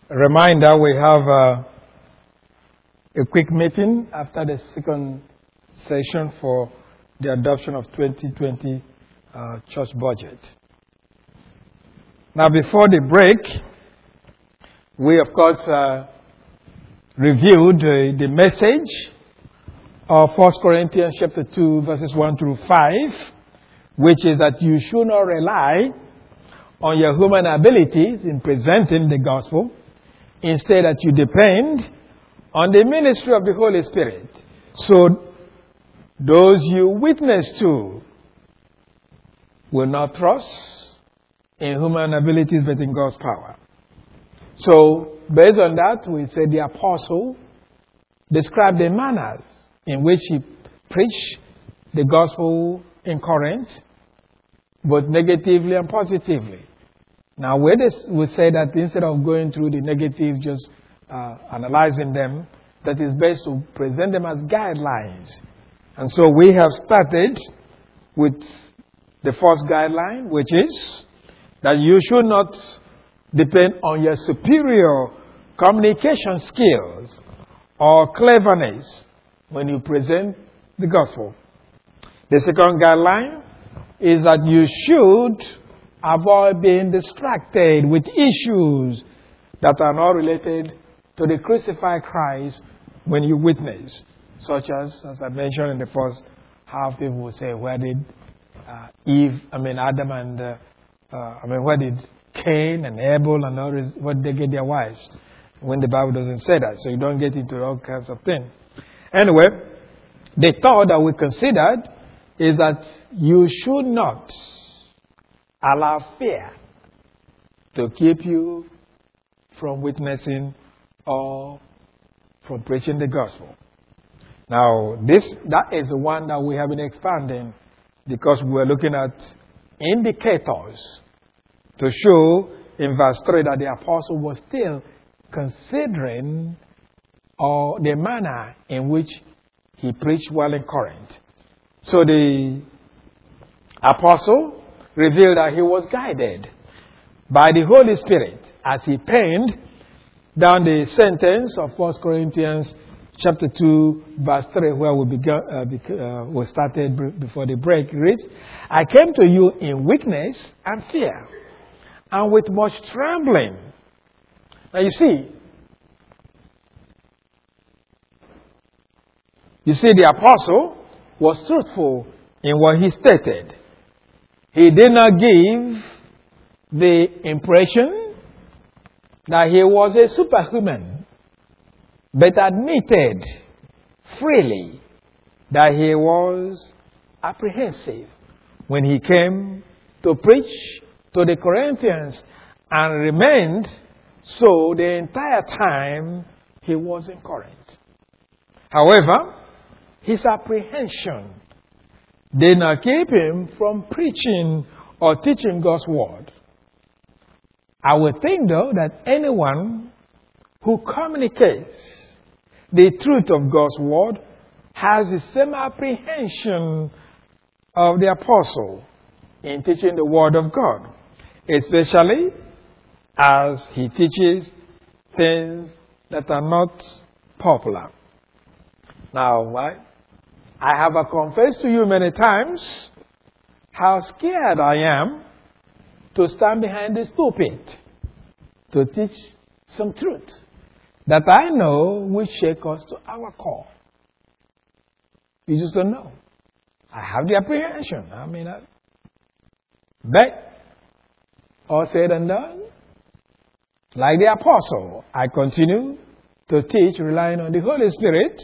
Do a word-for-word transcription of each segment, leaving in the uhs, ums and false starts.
A reminder, we have uh, a quick meeting after the second session for the adoption of twenty twenty uh, church budget. Now, before the break, we, of course, uh, reviewed uh, the message of First Corinthians chapter two, verses one through five, which is that you should not rely on your human abilities in presenting the gospel. Instead, that you depend on the ministry of the Holy Spirit. So, those you witness to will not trust in human abilities but in God's power. So, based on that, we say the apostle described the manners in which he preached the gospel in Corinth, both negatively and positively. Now, we we say that instead of going through the negative, just uh, analyzing them, that is best to present them as guidelines. And so we have started with the first guideline, which is that you should not depend on your superior communication skills or cleverness when you present the gospel. The second guideline is that you should avoid being distracted with issues that are not related to the crucified Christ when you witness. Such as, as I mentioned in the first half, people will say, where did uh, Eve, I mean Adam and, uh, uh, I mean, where did Cain and Abel and all this, where did they get their wives? When the Bible doesn't say that, so you don't get into all kinds of things. Anyway, the thought that we considered is that you should not allow fear to keep you from witnessing or from preaching the gospel. Now, this that is the one that we have been expanding because we're looking at indicators to show in verse three that the apostle was still considering or the manner in which he preached while in Corinth. So the apostle revealed that he was guided by the Holy Spirit as he penned down the sentence of First Corinthians chapter two, verse three, where we began, uh, uh, we started before the break. Reads, I came to you in weakness and fear, and with much trembling. Now you see, you see, the apostle was truthful in what he stated. He did not give the impression that he was a superhuman, but admitted freely that he was apprehensive when he came to preach to the Corinthians and remained so the entire time he was in Corinth. However, his apprehension did not keep him from preaching or teaching God's word. I would think, though, that anyone who communicates the truth of God's word has the same apprehension of the apostle in teaching the word of God, especially as he teaches things that are not popular. Now, I, I have confessed to you many times how scared I am to stand behind this pulpit to teach some truth that I know will shake us to our core. You just don't know. I have the apprehension. I mean, I, but all said and done, like the apostle, I continue to teach relying on the Holy Spirit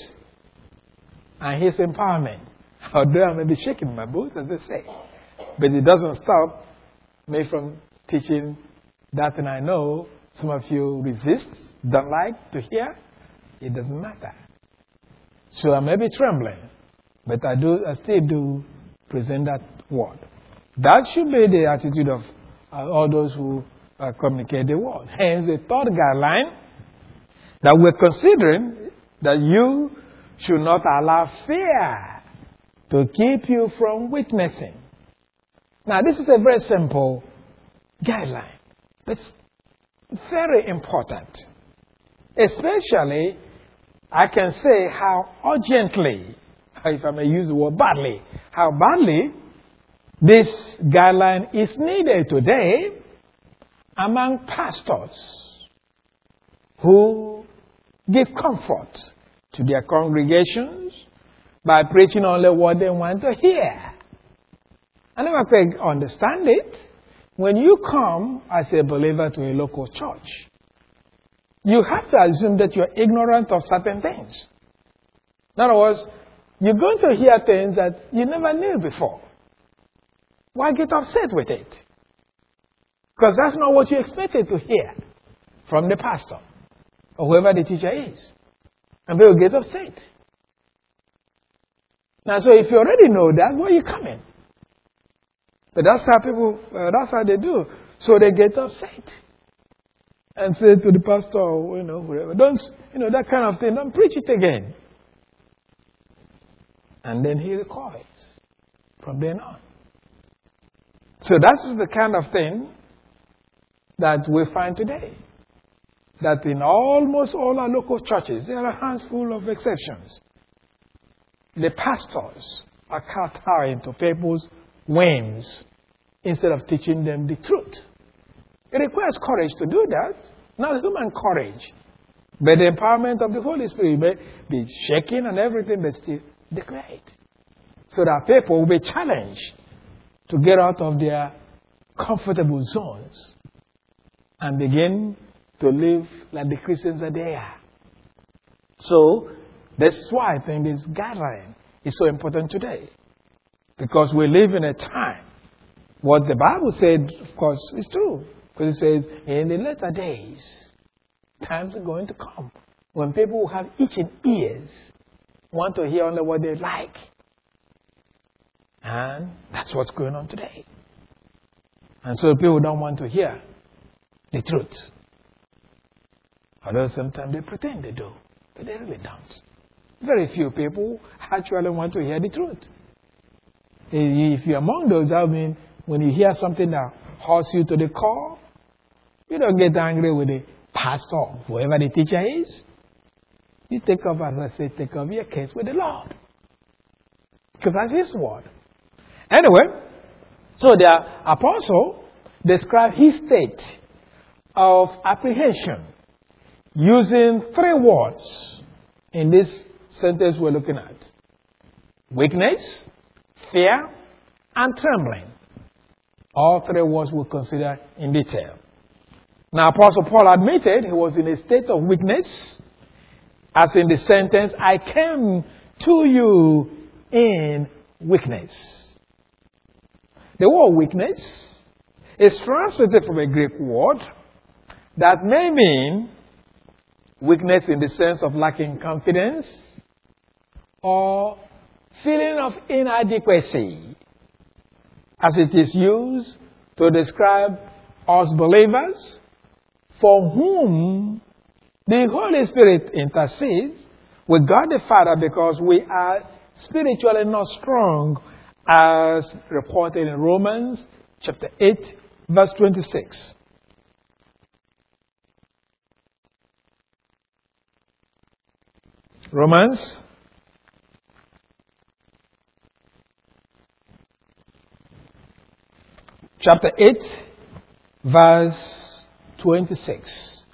and His empowerment. Although I may be shaking my boots, as they say. But it doesn't stop me from teaching that, and I know some of you resist, don't like to hear. It doesn't matter. So I may be trembling, but I do, I still do present that word. That should be the attitude of uh, all those who uh, communicate the word. Hence, the third guideline that we're considering, that you should not allow fear to keep you from witnessing. Now, this is a very simple guideline, but it's very important. Especially, I can say how urgently, if I may use the word badly, how badly this guideline is needed today among pastors who give comfort to their congregations by preaching only what they want to hear. I never quite understand it. When you come as a believer to a local church, you have to assume that you're ignorant of certain things. In other words, you're going to hear things that you never knew before. Why get upset with it? Because that's not what you expected to hear from the pastor or whoever the teacher is. And they will get upset. Now, so if you already know that, why are you coming? But that's how people, uh, that's how they do. So they get upset. And say to the pastor, you know, whatever, don't, you know, that kind of thing, don't preach it again. And then he recoils from then on. So that's the kind of thing that we find today. That in almost all our local churches, there are a handful of exceptions. The pastors are kowtowing to people's whims instead of teaching them the truth. It requires courage to do that, not human courage, but the empowerment of the Holy Spirit. May be shaking and everything, but still declare it. So that people will be challenged to get out of their comfortable zones and begin to live like the Christians that they are. So that's why I think this guideline is so important today. Because we live in a time, what the Bible said, of course, is true. Because it says, in the latter days, times are going to come when people who have itching ears want to hear only what they like. And that's what's going on today. And so people don't want to hear the truth. Although sometimes they pretend they do, but they really don't. Very few people actually want to hear the truth. If you're among those, I mean, when you hear something that hurts you to the core, you don't get angry with the pastor, whoever the teacher is. You take up, as I say, take up your case with the Lord. Because that's His word. Anyway, so the apostle described his state of apprehension using three words in this sentence we're looking at. Weakness, fear, and trembling. All three words we'll consider in detail. Now, Apostle Paul admitted he was in a state of weakness, as in the sentence, I came to you in weakness. The word weakness is translated from a Greek word that may mean weakness in the sense of lacking confidence or feeling of inadequacy, as it is used to describe us believers for whom the Holy Spirit intercedes with God the Father because we are spiritually not strong, as reported in Romans chapter eight, verse twenty-six. Romans chapter eight, verse twenty-six.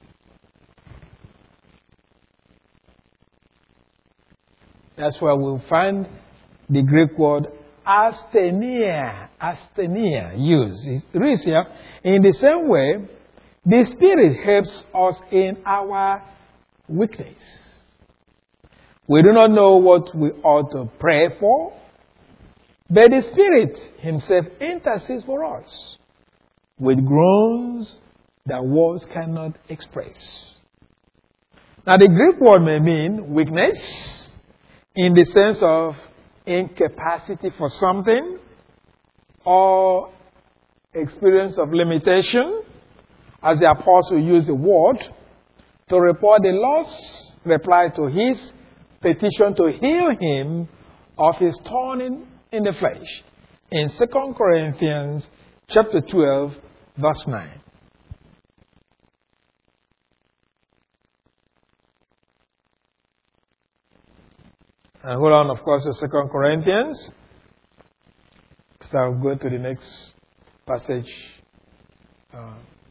That's where we'll find the Greek word asthenia, asthenia used. It reads here, in the same way, the Spirit helps us in our weakness. We do not know what we ought to pray for, but the Spirit Himself intercedes for us with groans that words cannot express. Now, the Greek word may mean weakness in the sense of incapacity for something or experience of limitation, as the apostle used the word to report the Lord's reply to his petition to heal him of his thorn in the flesh in Second Corinthians chapter twelve, verse nine. And hold on, of course, to Second Corinthians. So I'll go to the next passage uh,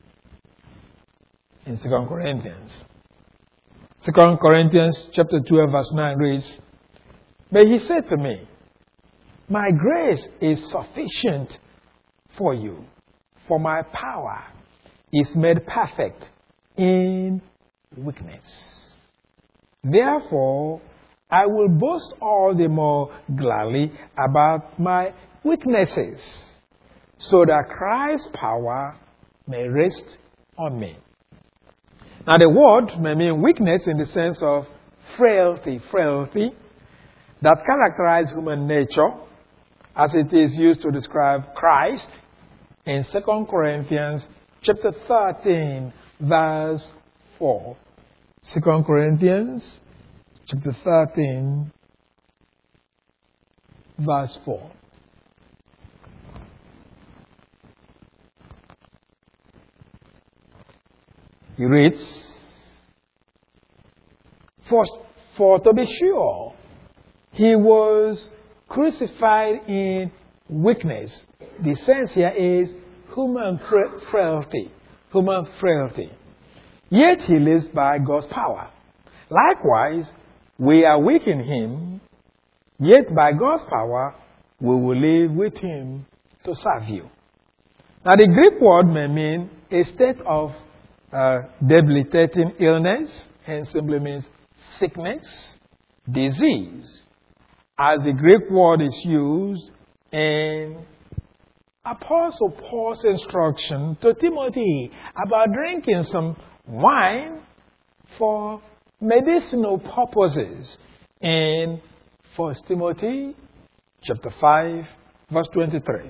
in Second Corinthians. Second Corinthians chapter twelve, verse nine reads, "But he said to me, my grace is sufficient for you, for my power is made perfect in weakness. Therefore, I will boast all the more gladly about my weaknesses, so that Christ's power may rest on me." Now, the word may mean weakness in the sense of frailty, frailty that characterizes human nature, as it is used to describe Christ in Second Corinthians chapter thirteen, verse four. Second Corinthians chapter thirteen, verse four. He reads, for, for to be sure, he was crucified in weakness. The sense here is human frailty. Human frailty. Yet he lives by God's power. Likewise, we are weak in him, yet by God's power, we will live with him to serve you. Now, the Greek word may mean a state of uh, debilitating illness, and simply means sickness, disease, as the Greek word is used in Apostle Paul's instruction to Timothy about drinking some wine for medicinal purposes in First Timothy chapter five, verse twenty-three.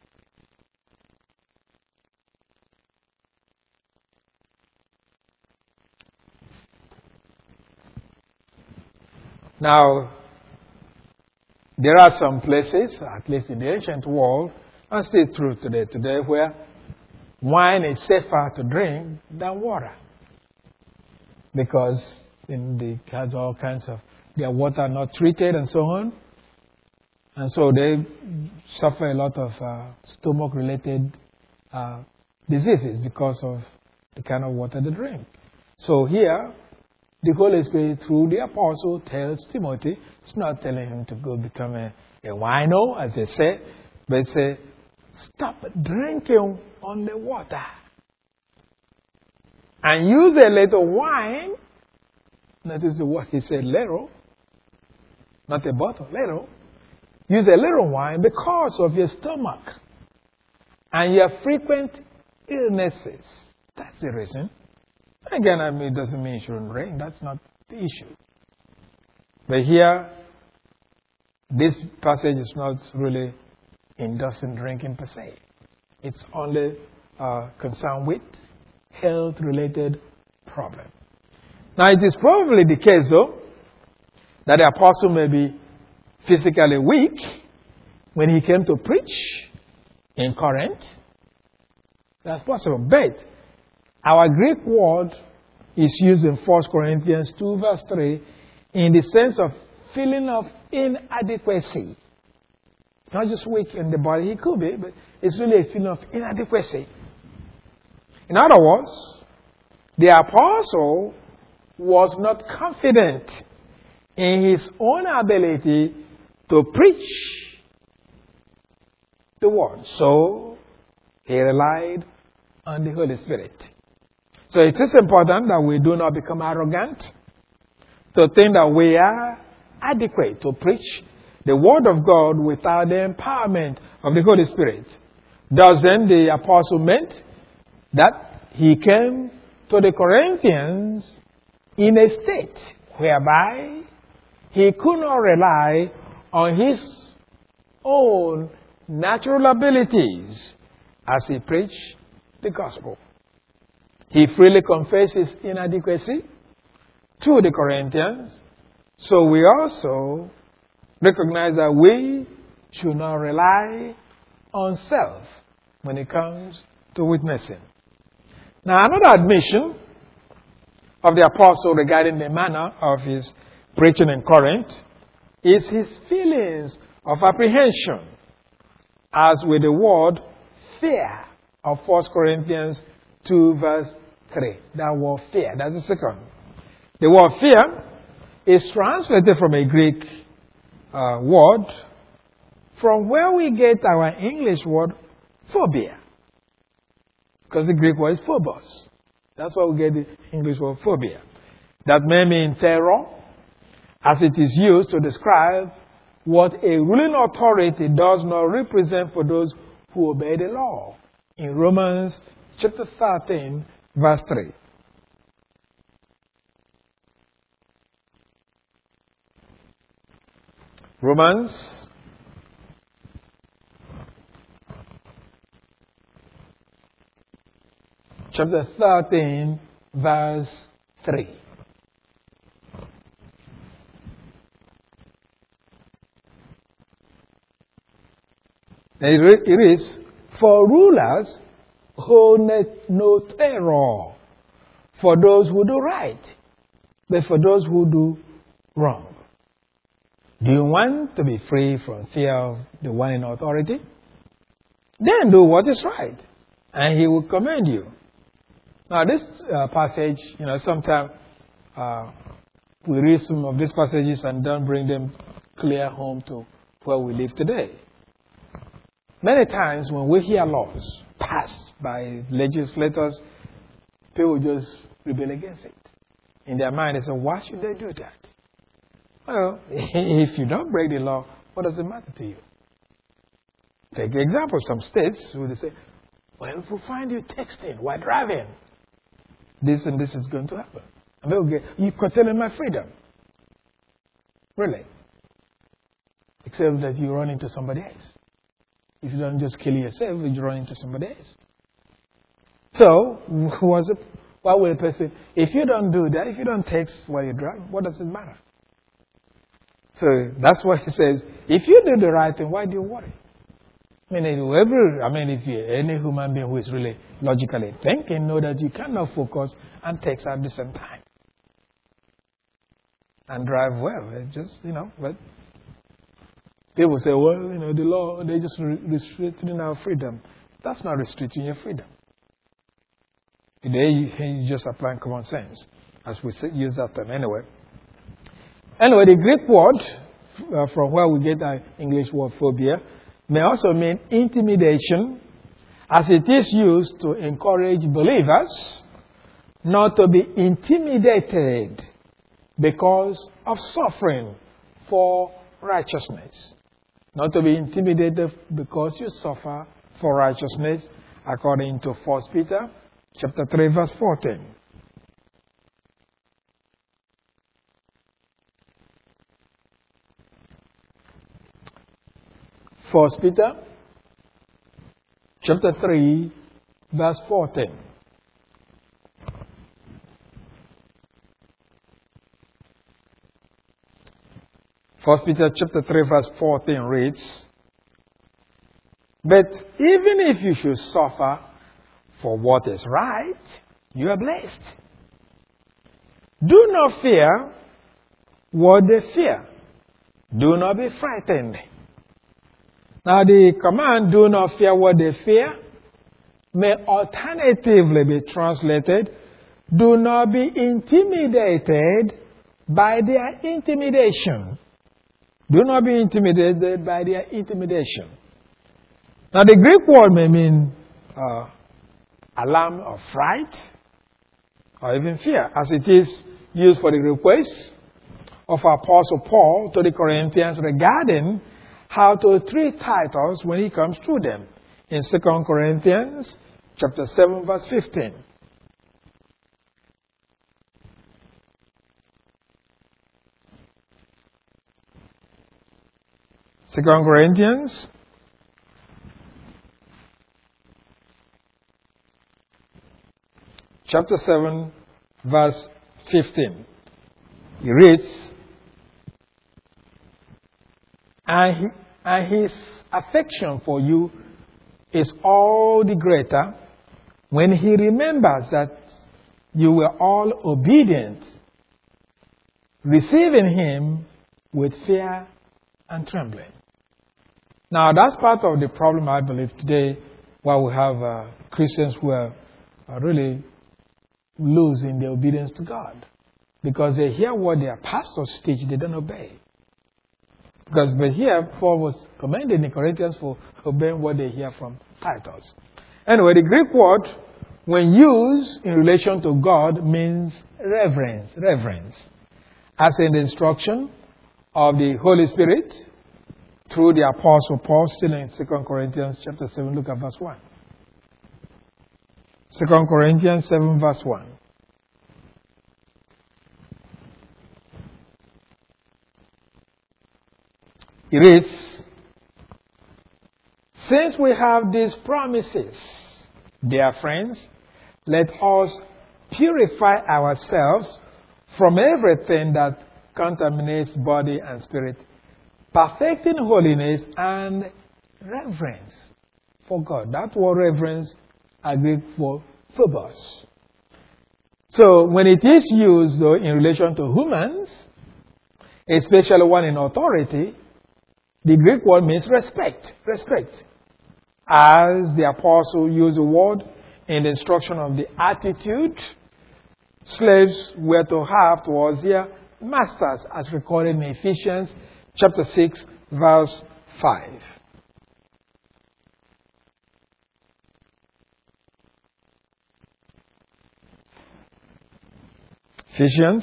Now, there are some places, at least in the ancient world, and still true today, today, where wine is safer to drink than water, because in the has all kinds of their water not treated and so on, and so they suffer a lot of uh, stomach-related uh, diseases because of the kind of water they drink. So here, the Holy Spirit, through the apostle, tells Timothy, it's not telling him to go become a, a wino, as they say, but say, stop drinking only water and use a little wine. Notice the word he said, little, not a bottle, little. Use a little wine because of your stomach and your frequent illnesses. That's the reason. Again, I mean, it doesn't mean you shouldn't drink. That's not the issue. But here, this passage is not really endorsing drinking per se. It's only uh, concerned with health-related problems. Now, it is probably the case, though, that the apostle may be physically weak when he came to preach in Corinth. That's possible. But our Greek word is used in First Corinthians two, verse three, in the sense of feeling of inadequacy. Not just weak in the body, he could be, but it's really a feeling of inadequacy. In other words, the apostle was not confident in his own ability to preach the word. So, he relied on the Holy Spirit. So it is important that we do not become arrogant to think that we are adequate to preach the Word of God without the empowerment of the Holy Spirit. Thus then, the apostle meant that he came to the Corinthians in a state whereby he could not rely on his own natural abilities as he preached the gospel. He freely confessed his inadequacy to the Corinthians. So we also recognize that we should not rely on self when it comes to witnessing. Now, another admission of the apostle regarding the manner of his preaching in Corinth is his feelings of apprehension, as with the word fear of First Corinthians two verse three. That word fear, that's the second. The word fear is translated from a Greek uh, word from where we get our English word phobia. Because the Greek word is phobos. That's why we get the English word phobia. That may mean terror, as it is used to describe what a ruling authority does not represent for those who obey the law. In Romans chapter thirteen, verse three. Romans chapter thirteen, verse three. It is, for rulers hold no terror for those who do right, but for those who do wrong. Do you want to be free from fear of the one in authority? Then do what is right, and he will commend you. Now, this uh, passage, you know, sometimes uh, we read some of these passages and don't bring them clear home to where we live today. Many times when we hear laws passed by legislators, people just rebel against it. In their mind, they say, why should they do that? Well, if you don't break the law, what does it matter to you? Take the example, some states where they say, well, if we find you texting while driving, this and this is going to happen. And they'll get, you're curtailing my freedom. Really? Except that you run into somebody else. If you don't just kill yourself, you run into somebody else. So, was it, why would a person, if you don't do that, if you don't text while you drive, what does it matter? So, that's what he says. If you do the right thing, why do you worry? I mean, whoever, I mean, if you're any human being who is really logically thinking, know that you cannot focus and text at the same time. And drive well. It just, you know, but people say, well, you know, the law, they just restricting our freedom. That's not restricting your freedom. Today, you just applying common sense, as we use that term anyway. Anyway, the Greek word, uh, from where we get our English word phobia, may also mean intimidation, as it is used to encourage believers not to be intimidated because of suffering for righteousness. Not to be intimidated because you suffer for righteousness, according to First Peter chapter three, verse fourteen. First Peter chapter three, verse fourteen. First Peter chapter three, verse fourteen reads, but even if you should suffer for what is right, you are blessed. Do not fear what they fear. Do not be frightened. Now the command, do not fear what they fear, may alternatively be translated, do not be intimidated by their intimidation. Do not be intimidated by their intimidation. Now the Greek word may mean uh, alarm or fright, or even fear, as it is used for the request of Apostle Paul to the Corinthians regarding how to treat titles when he comes through them. In Second Corinthians chapter seven, verse fifteen. Second Corinthians chapter seven, verse fifteen. He reads, and, he, and his affection for you is all the greater when he remembers that you were all obedient, receiving him with fear and trembling. Now, that's part of the problem, I believe, today, why we have uh, Christians who are, are really losing their obedience to God. Because they hear what their pastors teach, they don't obey. Because but here, Paul was commending the Corinthians for obeying what they hear from Titus. Anyway, the Greek word, when used in relation to God, means reverence, reverence. As in the instruction of the Holy Spirit through the Apostle Paul, still in Second Corinthians chapter seven, look at verse one. Second Corinthians seven, verse one. It reads, since we have these promises, dear friends, let us purify ourselves from everything that contaminates body and spirit, perfecting holiness and reverence for God. That word reverence is Greek for phobos. So when it is used though in relation to humans, especially one in authority, the Greek word means respect, respect. As the apostle used the word in the instruction of the attitude slaves were to have towards their masters, as recorded in Ephesians chapter six, verse five. Ephesians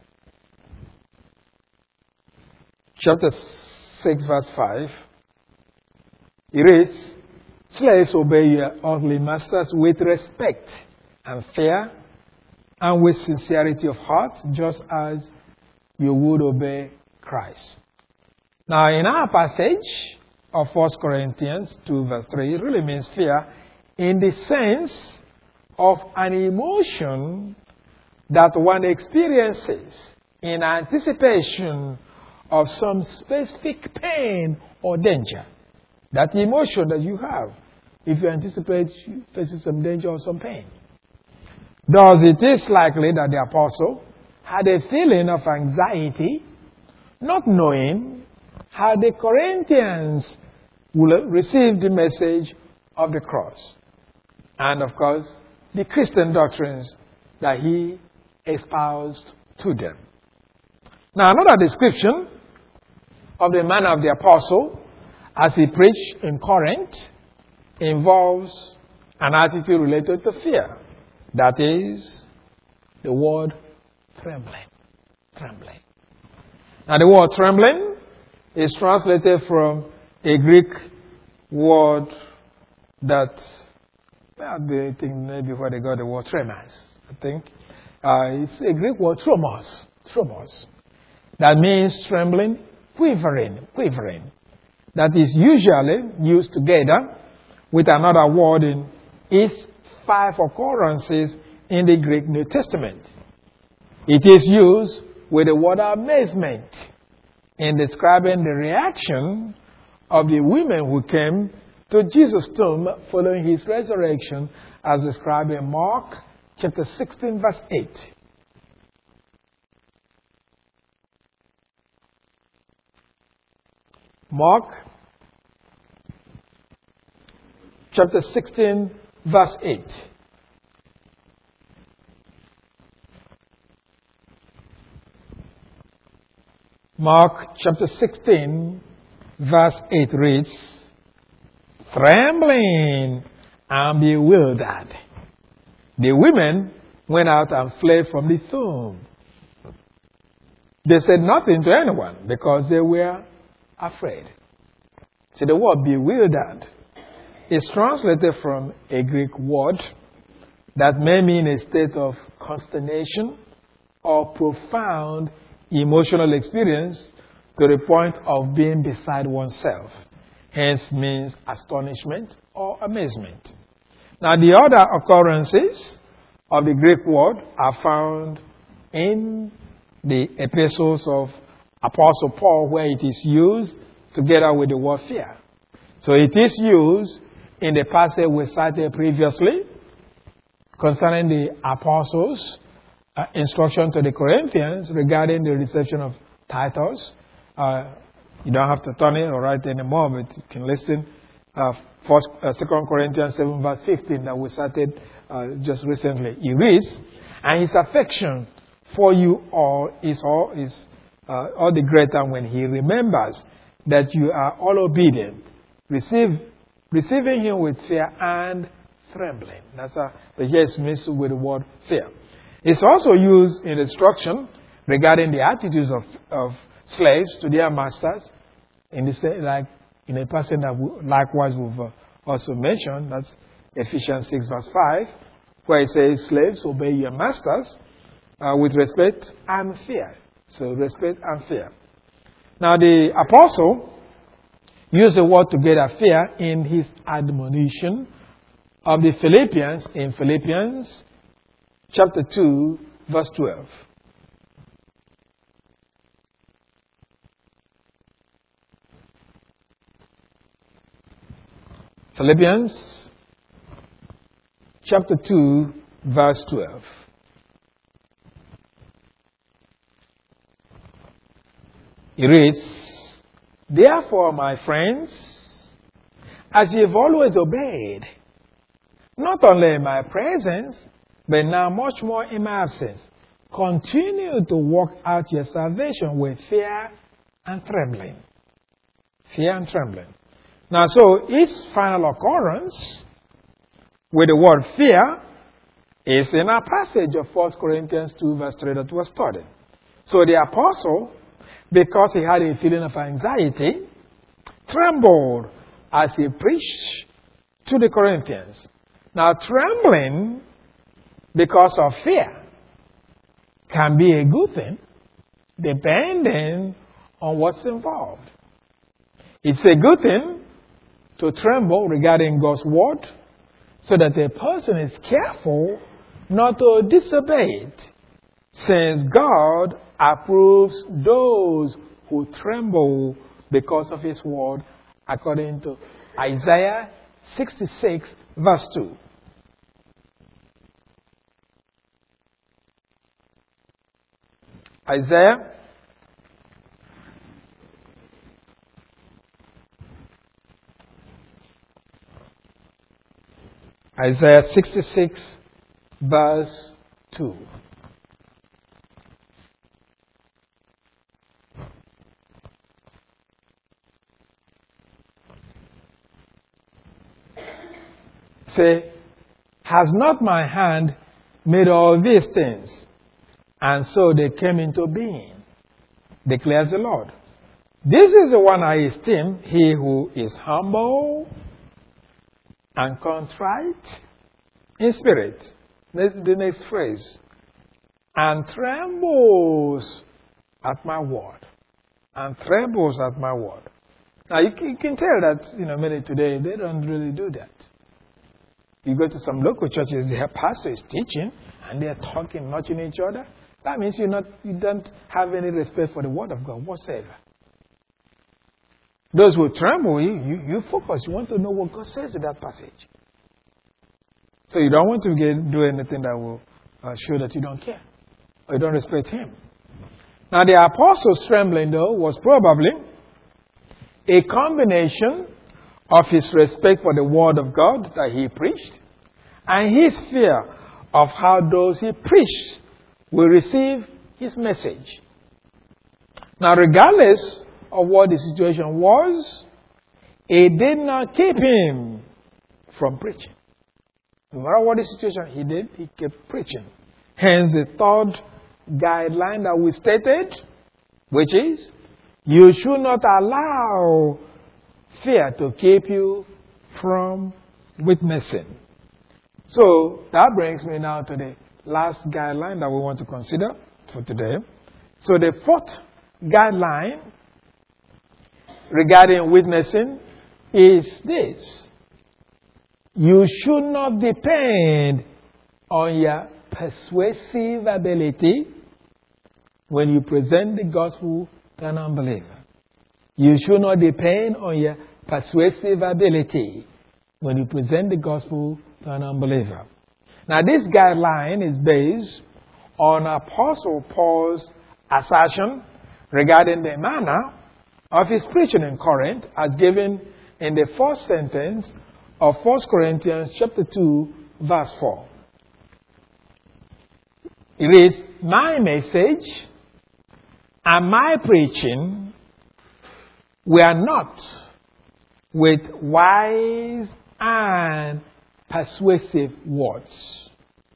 chapter six, verse five. It reads, slaves, obey your earthly masters with respect and fear and with sincerity of heart, just as you would obey Christ. Now, in our passage of First Corinthians two, verse three, it really means fear in the sense of an emotion that one experiences in anticipation of some specific pain or danger. That emotion that you have if you anticipate facing some danger or some pain. Thus, it is likely that the apostle had a feeling of anxiety, not knowing how the Corinthians will receive the message of the cross. And, of course, the Christian doctrines that he espoused to them. Now, another description of the manner of the apostle as he preached in Corinth involves an attitude related to fear. That is the word trembling. Trembling. Now, the word trembling is translated from a Greek word that, well, I think maybe where they got the word tremors, I think. Uh, it's a Greek word, tromos. Tromos. That means trembling, quivering, quivering. That is usually used together with another word in its five occurrences in the Greek New Testament. It is used with the word amazement in describing the reaction of the women who came to Jesus' tomb following his resurrection, as described in Mark chapter sixteen, verse eight. Mark chapter sixteen, verse eight. Mark chapter sixteen, verse eight reads, trembling and bewildered, the women went out and fled from the tomb. They said nothing to anyone because they were afraid. See, the word bewildered is translated from a Greek word that may mean a state of consternation or profound emotional experience to the point of being beside oneself. Hence means astonishment or amazement. Now, the other occurrences of the Greek word are found in the epistles of Apostle Paul, where it is used together with the word fear. So it is used in the passage we cited previously concerning the apostles' uh, instruction to the Corinthians regarding the reception of Titus, Uh, you don't have to turn it or write anymore, but you can listen. Uh, First, uh, Second Corinthians seven verse fifteen that we started uh, just recently. He reads, and his affection for you all is all is uh, all the greater when he remembers that you are all obedient, receive receiving him with fear and trembling. That's a, the yes mixed with the word fear. It's also used in instruction regarding the attitudes of, of slaves to their masters, in the same, like in a passage that we, likewise we've uh, also mentioned. That's Ephesians six verse five, where it says, slaves, obey your masters uh, with respect and fear. So respect and fear. Now the apostle used the word together, fear, in his admonition of the Philippians in Philippians chapter two verse twelve. Philippians chapter two verse twelve. It reads, therefore, my friends, as you have always obeyed, not only in my presence, but now much more in my absence, continue to work out your salvation with fear and trembling. Fear and trembling. Now, so its final occurrence with the word fear is in our passage of First Corinthians two verse three that was studied. So the apostle, because he had a feeling of anxiety, trembled as he preached to the Corinthians. Now, trembling because of fear can be a good thing, depending on what's involved. It's a good thing to tremble regarding God's word, so that a person is careful not to disobey it, since God approves those who tremble because of his word, according to Isaiah sixty-six verse two. Isaiah Isaiah sixty-six verse two. Say, has not my hand made all these things? And so they came into being, declares the Lord. This is the one I esteem, he who is humble and contrite in spirit. That's the next phrase. And trembles at my word. And trembles at my word. Now you can, you can tell that, you know, many today, they don't really do that. You go to some local churches, their pastor is teaching, and they're talking, nudging each other. That means you're not, you don't have any respect for the word of God whatsoever. Those who tremble, you, you, you focus. You want to know what God says in that passage. So you don't want to get, do anything that will uh, show that you don't care or you don't respect him. Now the apostle's trembling, though, was probably a combination of his respect for the word of God that he preached and his fear of how those he preached will receive his message. Now, regardless of what the situation was, it did not keep him from preaching. No matter what the situation he did, he kept preaching. Hence the third guideline that we stated, which is, you should not allow fear to keep you from witnessing. So that brings me now to the last guideline that we want to consider for today. So the fourth guideline regarding witnessing is this. You should not depend on your persuasive ability when you present the gospel to an unbeliever. You should not depend on your persuasive ability when you present the gospel to an unbeliever. Now, this guideline is based on Apostle Paul's assertion regarding the manner of his preaching in Corinth as given in the first sentence of First Corinthians chapter two, verse four. It reads, "My message and my preaching were not with wise and persuasive words."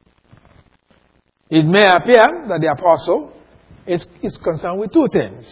It may appear that the apostle is, is concerned with two things.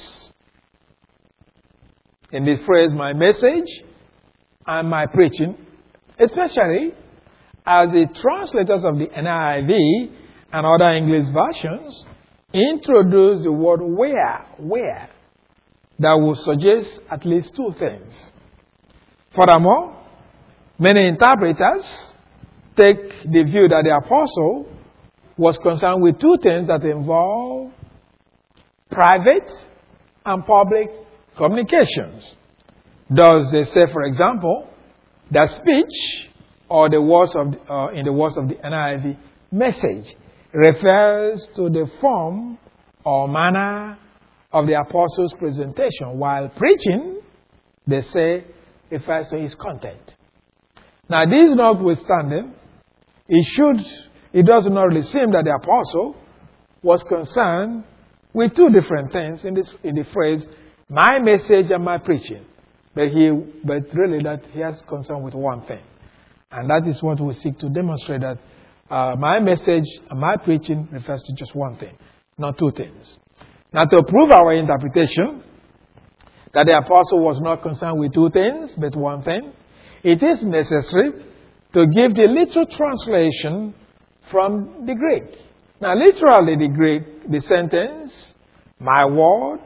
In this phrase, my message and my preaching, especially as the translators of the N I V and other English versions introduce the word where, where, that will suggest at least two things. Furthermore, many interpreters take the view that the apostle was concerned with two things that involve private and public communications. Thus, they say, for example, that speech, or the words of, uh, in the words of the N I V, message, refers to the form or manner of the apostle's presentation, while preaching, they say, refers to his content. Now, this notwithstanding, it should, it does not really seem that the apostle was concerned with two different things in this, in the phrase, my message and my preaching. But he, but really that he has concern with one thing. And that is what we seek to demonstrate, that uh, my message and my preaching refers to just one thing, not two things. Now, to prove our interpretation that the apostle was not concerned with two things, but one thing, it is necessary to give the literal translation from the Greek. Now, literally, the Greek, the sentence, my word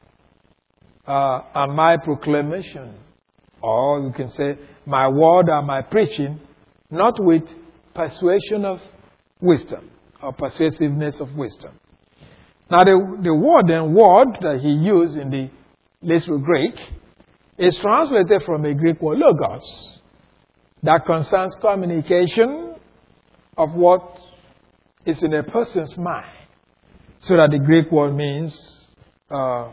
uh, and my proclamation, or you can say, my word and my preaching, not with persuasion of wisdom or persuasiveness of wisdom. Now, the, the word and word that he used in the literal Greek is translated from a Greek word, logos, that concerns communication of what is in a person's mind. So that the Greek word means uh,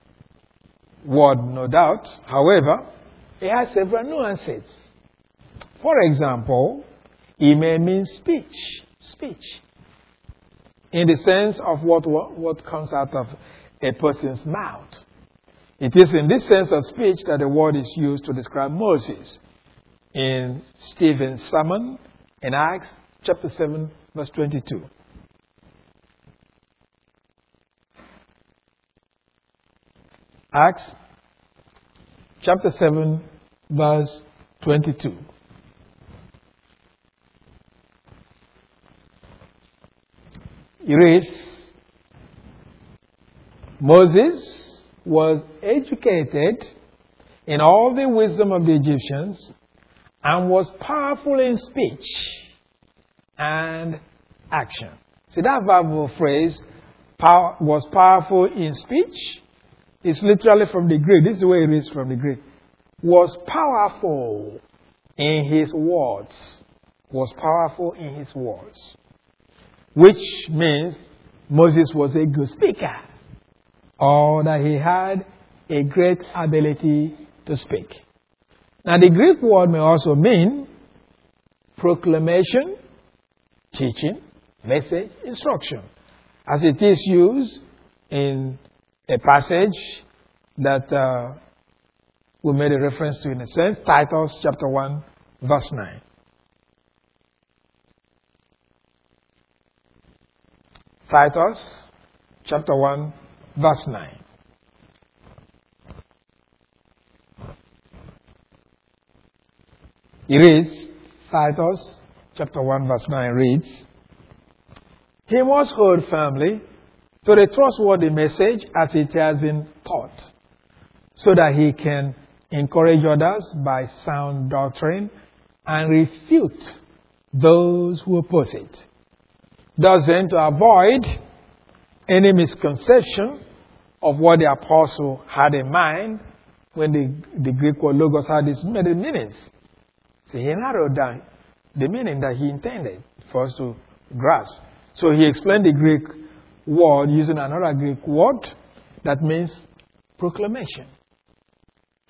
word, no doubt. However, it has several nuances. For example, it may mean speech, speech, in the sense of what, what, what comes out of a person's mouth. It is in this sense of speech that the word is used to describe Moses in Stephen's sermon in Acts chapter seven, verse twenty-two. Acts chapter seven, verse twenty-two. It reads, Moses was educated in all the wisdom of the Egyptians and was powerful in speech and action. See, that verbal phrase, power, was powerful in speech, is literally from the Greek. This is the way it is from the Greek. Was powerful in his words. Was powerful in his words. Which means Moses was a good speaker, or that he had a great ability to speak. Now, the Greek word may also mean proclamation, teaching, message, instruction, as it is used in a passage that uh, we made a reference to in a sense, Titus chapter one, verse nine. Titus chapter one, verse nine. It reads, Titus chapter one, verse nine reads, he must hold firmly to the trustworthy message as it has been taught, so that he can encourage others by sound doctrine and refute those who oppose it. Thus then, to avoid any misconception of what the apostle had in mind when the, the Greek word logos had its many meanings. So he narrowed down the meaning that he intended for us to grasp. So he explained the Greek word using another Greek word that means proclamation.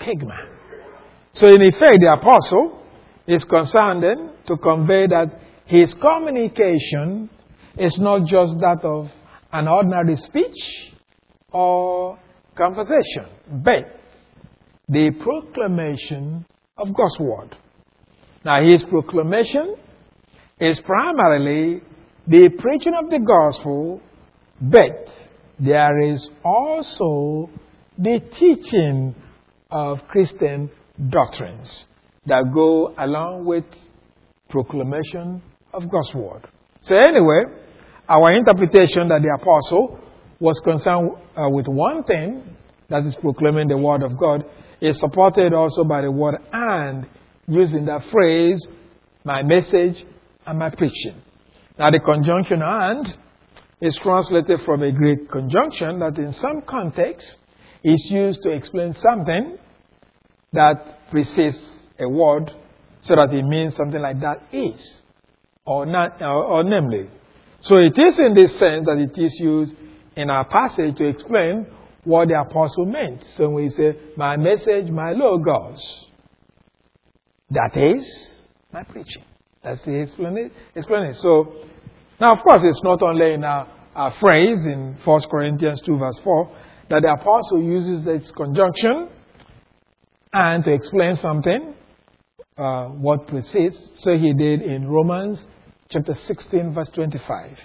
charisma. So in effect, the apostle is concerned then to convey that his communication is not just that of an ordinary speech or conversation, but the proclamation of God's word. Now, his proclamation is primarily the preaching of the gospel, but there is also the teaching of Christian doctrines that go along with proclamation of God's word. So anyway, our interpretation that the apostle was concerned uh, with one thing, that is proclaiming the word of God, is supported also by the word "and," using that phrase, my message and my preaching. Now the conjunction "and" is translated from a Greek conjunction that in some contexts is used to explain something that precedes a word so that it means something like that is, or, not, or, or namely. So it is in this sense that it is used in our passage to explain what the apostle meant. So when we say, my message, my logos, that is my preaching. That's the explanation. So, now of course it's not only in our, our phrase in First Corinthians two verse four that the apostle uses this conjunction and to explain something, uh, what precedes. So he did in Romans chapter sixteen verse twenty-five.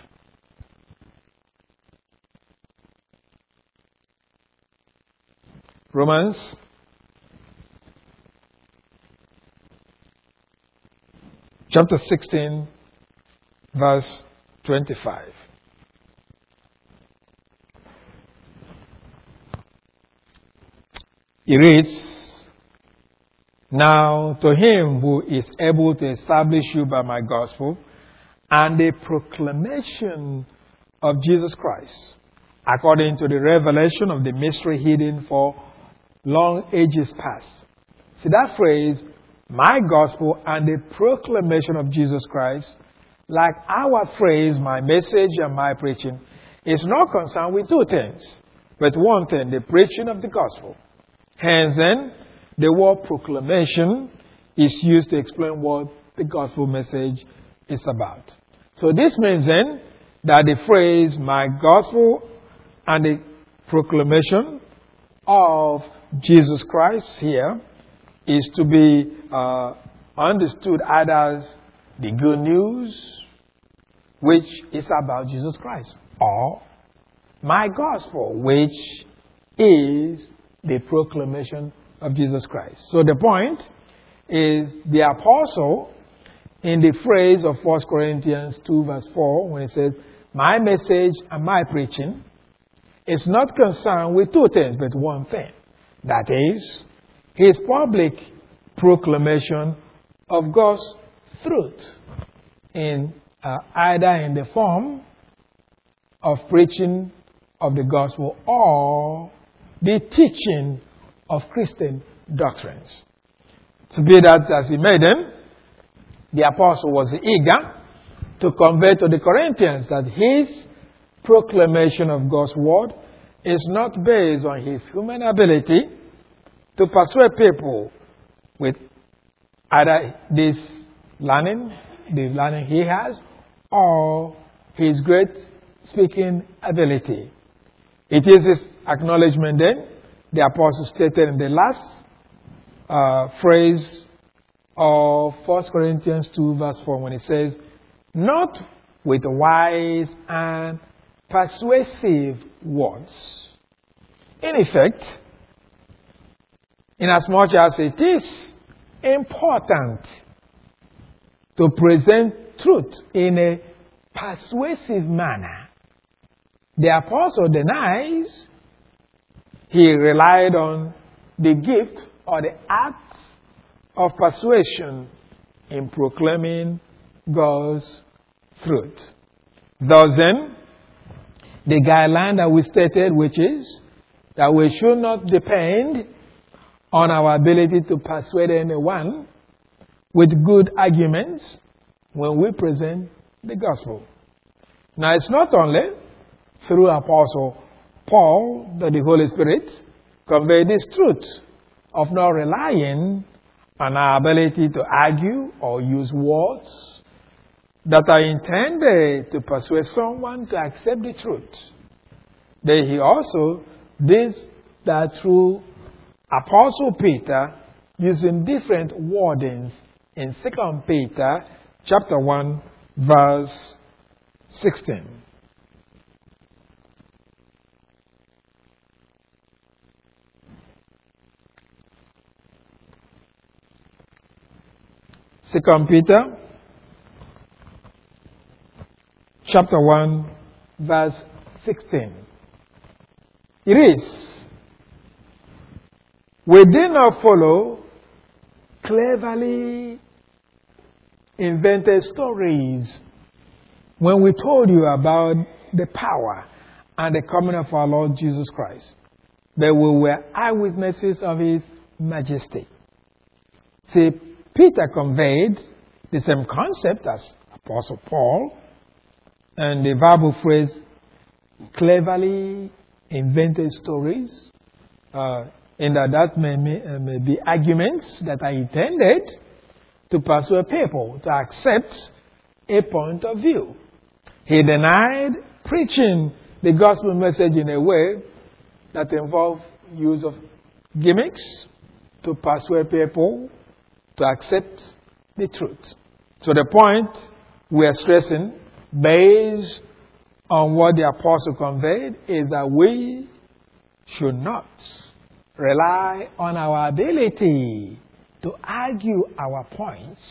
Romans chapter sixteen verse twenty-five. He reads, now to him who is able to establish you by my gospel and the proclamation of Jesus Christ, according to the revelation of the mystery hidden for long ages past. See that phrase, my gospel and the proclamation of Jesus Christ, like our phrase, my message and my preaching, is not concerned with two things, but one thing, the preaching of the gospel. Hence then, the word proclamation is used to explain what the gospel message is about. So this means then that the phrase, my gospel and the proclamation of Jesus Christ here is to be uh, understood either as the good news, which is about Jesus Christ, or my gospel, which is the proclamation of Jesus Christ. So the point is the apostle in the phrase of First Corinthians two verse four, when it says, my message and my preaching, is not concerned with two things, but one thing. That is, his public proclamation of God's truth, in uh, either in the form of preaching of the gospel or the teaching of Christian doctrines. To be that as he made them, the apostle was eager to convey to the Corinthians that his proclamation of God's word is not based on his human ability to persuade people with either this learning, the learning he has, or his great speaking ability. It is his acknowledgement then, the apostle stated in the last uh, phrase of First Corinthians two verse four, when it says, not with wise and persuasive words. In effect, inasmuch as it is important to present truth in a persuasive manner, the apostle denies he relied on the gift or the act of persuasion in proclaiming God's truth. Thus then, the guideline that we stated, which is that we should not depend on our ability to persuade anyone with good arguments when we present the gospel. Now, it's not only through Apostle Paul that the Holy Spirit conveyed this truth of not relying on our ability to argue or use words that are intended to persuade someone to accept the truth. Then he also did that through Apostle Peter using different wordings in Second Peter chapter one verse sixteen. Second Peter chapter one verse sixteen. It is, we did not follow cleverly invented stories when we told you about the power and the coming of our Lord Jesus Christ, but we were eyewitnesses of His majesty. See, Peter conveyed the same concept as Apostle Paul, and the Bible phrase, cleverly invented stories, uh, in that that may, may, uh, may be arguments that are intended to persuade people to accept a point of view. He denied preaching the gospel message in a way that involved use of gimmicks to persuade people to accept the truth. So the point we are stressing, based on what the apostle conveyed, is that we should not rely on our ability to argue our points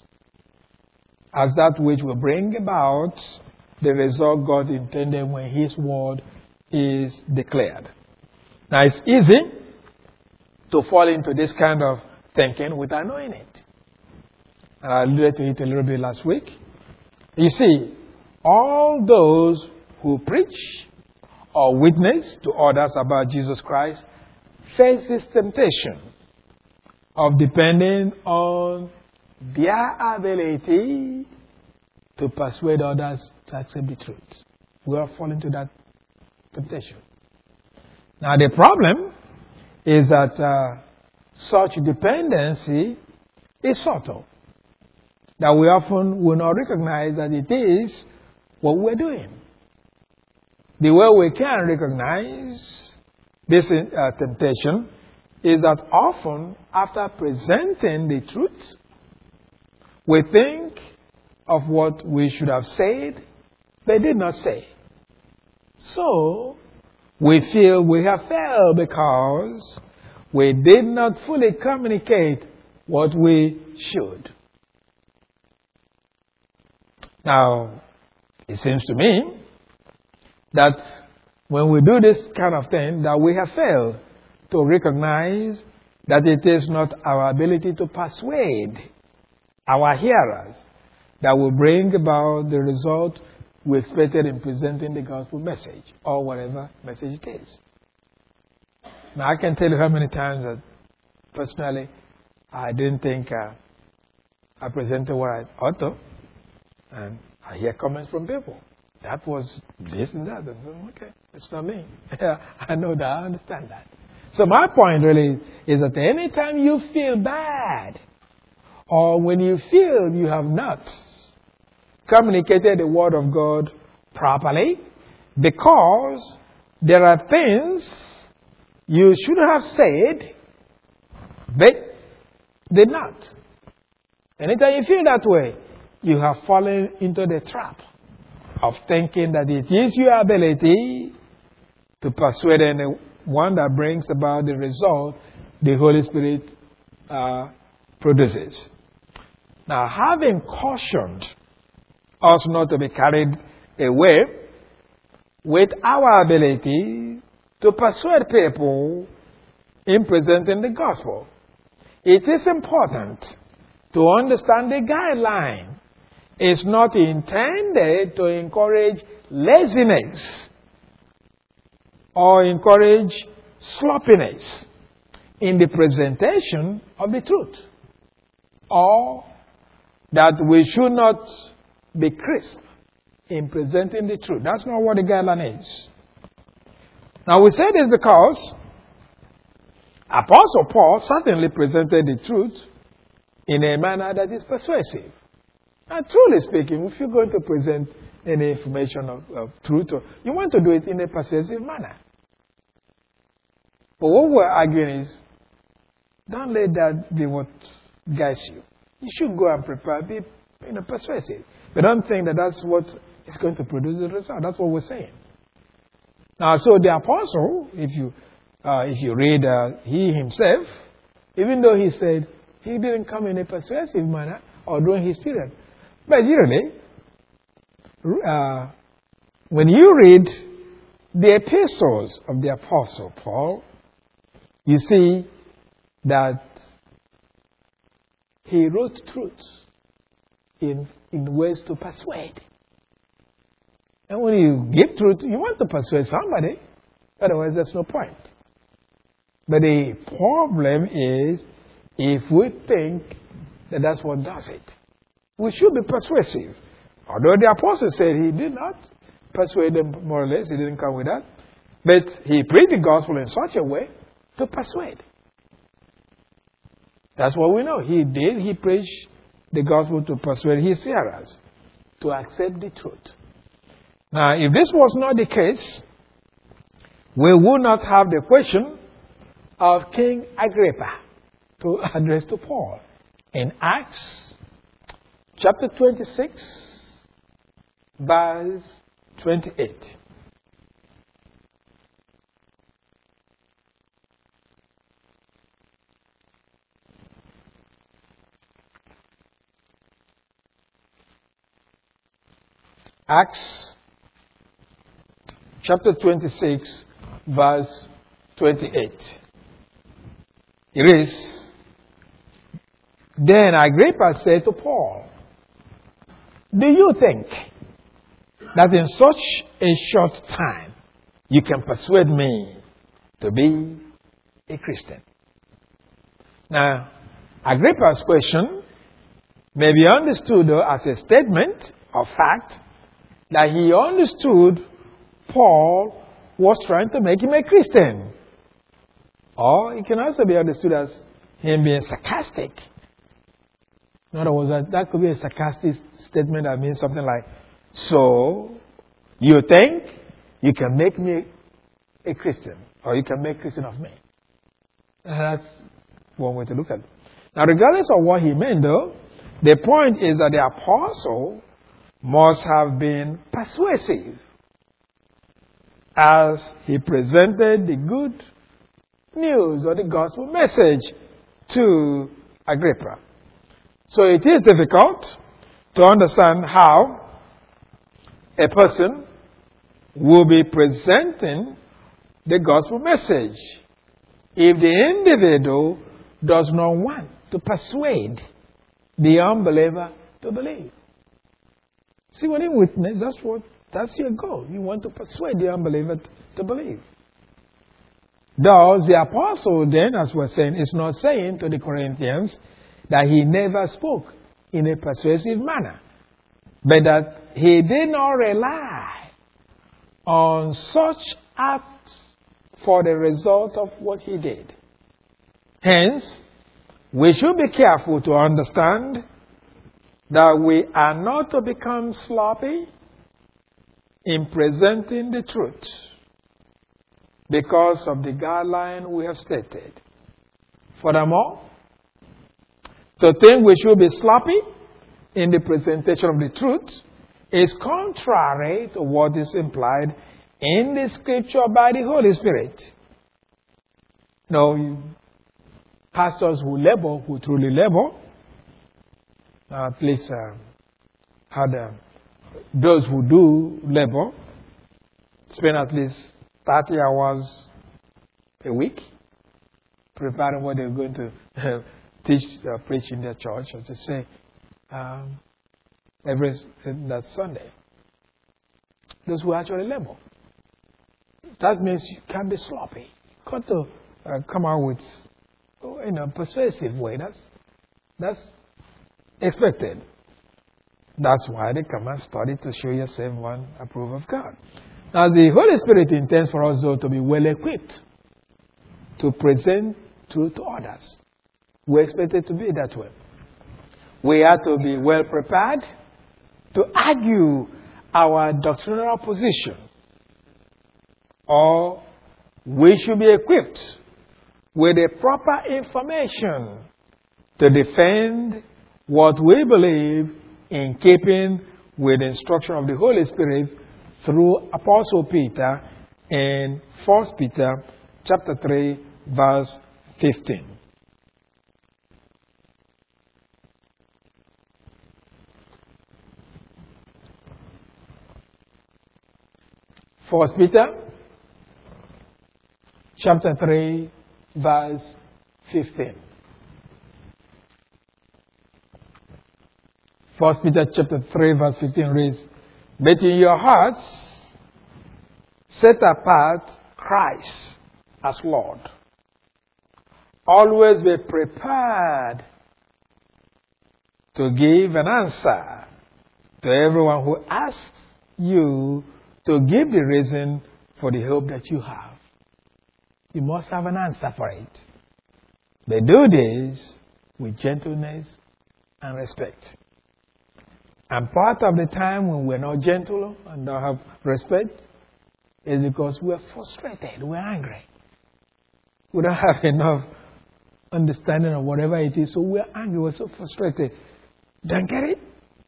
as that which will bring about the result God intended when His word is declared. Now, it's easy to fall into this kind of thinking without knowing it. And I alluded to it a little bit last week. You see, all those who preach or witness to others about Jesus Christ face this temptation of depending on their ability to persuade others to accept the truth. We all fall into that temptation. Now, the problem is that uh, such dependency is subtle, that we often will not recognize that it is what we're doing. The way we can recognize this uh, temptation is that often after presenting the truth, we think of what we should have said, but did not say. So, we feel we have failed because we did not fully communicate what we should. Now, it seems to me that when we do this kind of thing, that we have failed to recognize that it is not our ability to persuade our hearers that will bring about the result we expected in presenting the gospel message, or whatever message it is. Now, I can tell you how many times that personally I didn't think uh, I presented what I ought to, and I hear comments from people. That was this and that. And, okay, it's not me. I know that. I understand that. So my point really is that anytime you feel bad, or when you feel you have not communicated the word of God properly, because there are things you should have said, but did not. Anytime you feel that way, you have fallen into the trap of thinking that it is your ability to persuade anyone that brings about the result the Holy Spirit uh, produces. Now, having cautioned us not to be carried away with our ability to persuade people in presenting the gospel, it is important to understand the guideline. It's not intended to encourage laziness or encourage sloppiness in the presentation of the truth, or that we should not be crisp in presenting the truth. That's not what the guideline is. Now, we say this because Apostle Paul certainly presented the truth in a manner that is persuasive. And truly speaking, if you're going to present any information of, of truth, you want to do it in a persuasive manner. But what we're arguing is, don't let that be what guides you. You should go and prepare, be you know, persuasive. But don't think that that's what is going to produce the result. That's what we're saying. Now, so the apostle, if you uh, if you read uh, he himself, even though he said he didn't come in a persuasive manner or during his period, but usually, uh, when you read the epistles of the apostle Paul, you see that he wrote truths in, in ways to persuade. And when you give truth, you want to persuade somebody. Otherwise, there's no point. But the problem is if we think that that's what does it. We should be persuasive. Although the apostle said he did not persuade them more or less, he didn't come with that. But he preached the gospel in such a way to persuade. That's what we know. He did. He preached the gospel to persuade his hearers to accept the truth. Now, if this was not the case, we would not have the question of King Agrippa to address to Paul. In Acts chapter twenty-six, verse twenty-eight. Acts chapter twenty-six, verse twenty-eight. It is, then Agrippa said to Paul, do you think that in such a short time you can persuade me to be a Christian? Now, Agrippa's question may be understood though as a statement of fact that he understood Paul was trying to make him a Christian. Or it can also be understood as him being sarcastic. In other words, that, that could be a sarcastic statement that means something like, so, you think you can make me a Christian, or you can make a Christian of me. And that's one way to look at it. Now, regardless of what he meant, though, the point is that the apostle must have been persuasive as he presented the good news or the gospel message to Agrippa. So it is difficult to understand how a person will be presenting the gospel message if the individual does not want to persuade the unbeliever to believe. See, when you witness, that's what that's your goal. You want to persuade the unbeliever to believe. Thus, the apostle then, as we're saying, is not saying to the Corinthians that he never spoke in a persuasive manner, but that he did not rely on such acts for the result of what he did. Hence, we should be careful to understand that we are not to become sloppy in presenting the truth because of the guideline we have stated. Furthermore, to think we should be sloppy in the presentation of the truth is contrary to what is implied in the scripture by the Holy Spirit. Now, you, pastors who labor, who truly labor, uh, at least uh, had uh, those who do labor spend at least thirty hours a week preparing what they're going to uh, teach, uh, preach in their church, as they say, um, every that Sunday. Those who actually labor. That means you can't be sloppy. You got to uh, come out with, in a persuasive way. That's that's expected. That's why the command study to show yourself one approve of God. Now, the Holy Spirit intends for us, though, to be well equipped to present truth to others. We're expected to be that way. We are to be well prepared to argue our doctrinal position, or we should be equipped with the proper information to defend what we believe in keeping with the instruction of the Holy Spirit through Apostle Peter in First Peter chapter three, verse fifteen. First Peter chapter three, verse fifteen. First Peter chapter three, verse fifteen reads, "But in your hearts set apart Christ as Lord. Always be prepared to give an answer to everyone who asks you to give the reason for the hope that you have." You must have an answer for it. They do this with gentleness and respect. And part of the time when we're not gentle and don't have respect is because we're frustrated, we're angry. We don't have enough understanding of whatever it is, so we're angry, we're so frustrated. Don't get it?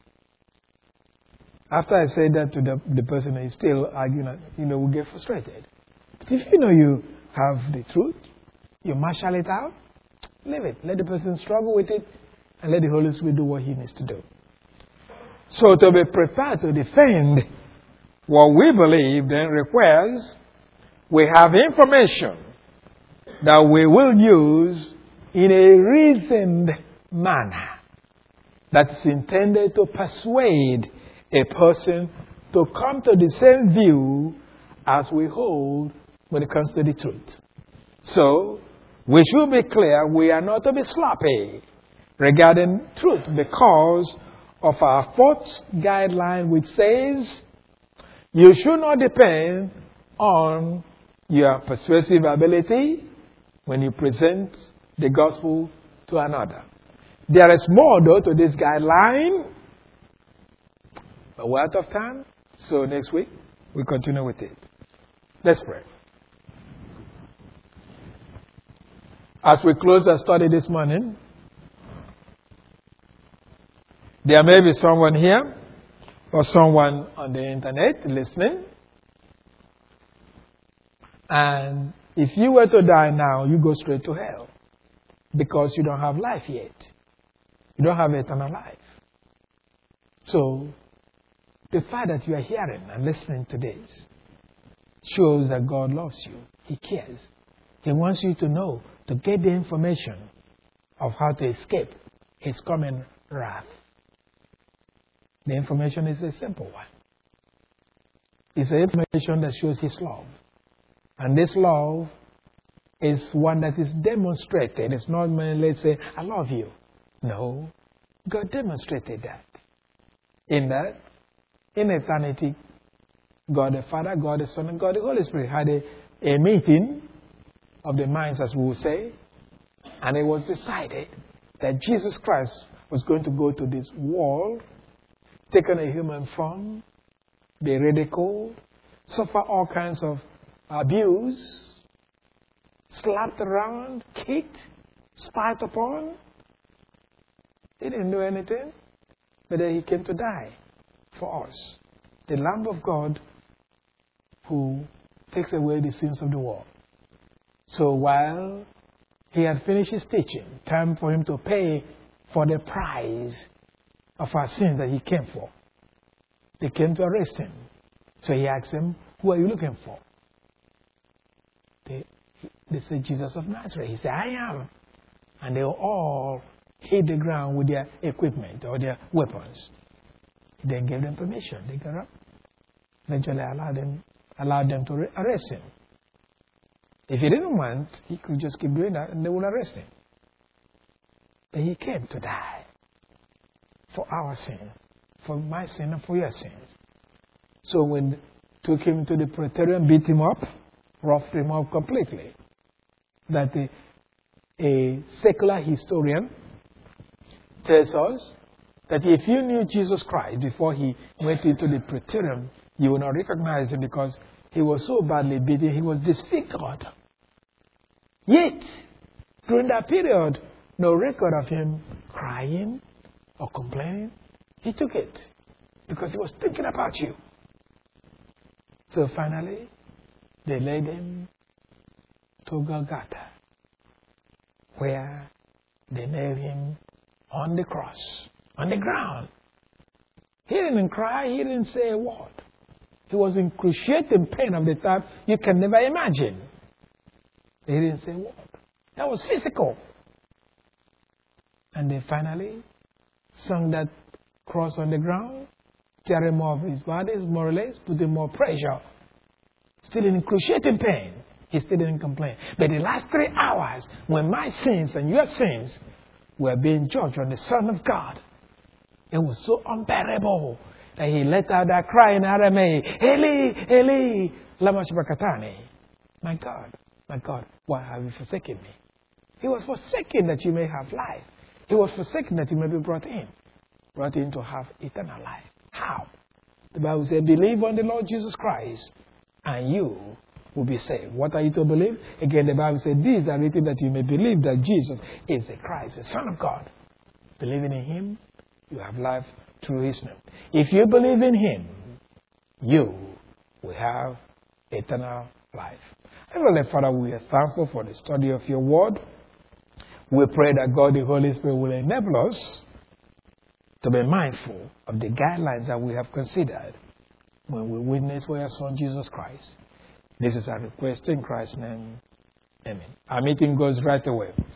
After I say that to the, the person, he's still arguing, you know, we get frustrated. But if you know you have the truth, you marshal it out, leave it. Let the person struggle with it, and let the Holy Spirit do what he needs to do. So to be prepared to defend what we believe then requires we have information that we will use in a reasoned manner that is intended to persuade a person to come to the same view as we hold when it comes to the truth. So, we should be clear we are not to be sloppy regarding truth because of our fourth guideline, which says you should not depend on your persuasive ability when you present the gospel to another. There is more, though, to this guideline, but we're out of time, so next week we continue with it. Let's pray. As we close our study this morning, there may be someone here or someone on the internet listening. And if you were to die now, you go straight to hell because you don't have life yet. You don't have eternal life. So, the fact that you are hearing and listening to this shows that God loves you. He cares. He wants you to know, to get the information of how to escape His coming wrath. The information is a simple one. It's an information that shows His love. And this love is one that is demonstrated. It's not merely say, I love you. No. God demonstrated that. In that, in eternity, God the Father, God the Son, and God the Holy Spirit had a, a meeting of the minds, as we would say, and it was decided that Jesus Christ was going to go to this world, take on a human form, be ridiculed, suffer all kinds of abuse, slapped around, kicked, spat upon. He didn't do anything, but then He came to die for us. The Lamb of God who takes away the sins of the world. So while He had finished His teaching, time for Him to pay for the price of our sins that He came for. They came to arrest Him. So He asked them, who are you looking for? They, they said, Jesus of Nazareth. He said, I am. And they all hit the ground with their equipment or their weapons. He then gave them permission. They got up. Eventually allowed them, allowed them to arrest Him. If He didn't want, He could just keep doing that and they would arrest Him. But He came to die for our sins, for my sin and for your sins. So when they took Him to the praetorium, beat Him up, roughed Him up completely, that the a secular historian, tells us that if you knew Jesus Christ before he went into the praetorium, you would not recognize him because he was so badly beaten, he was disfigured. Yet, during that period, no record of him crying or complaining. He took it because he was thinking about you. So finally, they led him to Golgotha, where they nailed him on the cross, on the ground. He didn't cry, he didn't say a word. He was in excruciating pain of the type you can never imagine. He didn't say a word. That was physical. And they finally sung that cross on the ground, tearing more of his body, more or less, putting more pressure. Still in excruciating pain. He still didn't complain. But the last three hours, when my sins and your sins were being judged on the Son of God, it was so unbearable that he let out that cry in Aramaic, Eli, Eli, lama sabachthani. My God, my God, why have you forsaken me? He was forsaken that you may have life. He was forsaken that you may be brought in. Brought in to have eternal life. How? The Bible says, believe on the Lord Jesus Christ, and you will be saved. What are you to believe? Again, the Bible says, these are written that you may believe that Jesus is the Christ, the Son of God. Believing in him, you have life through his name. If you believe in him, you will have eternal life. Heavenly Father, we are thankful for the study of your word. We pray that God, the Holy Spirit, will enable us to be mindful of the guidelines that we have considered when we witness for your Son, Jesus Christ. This is our request in Christ's name. Amen. Our meeting goes right away.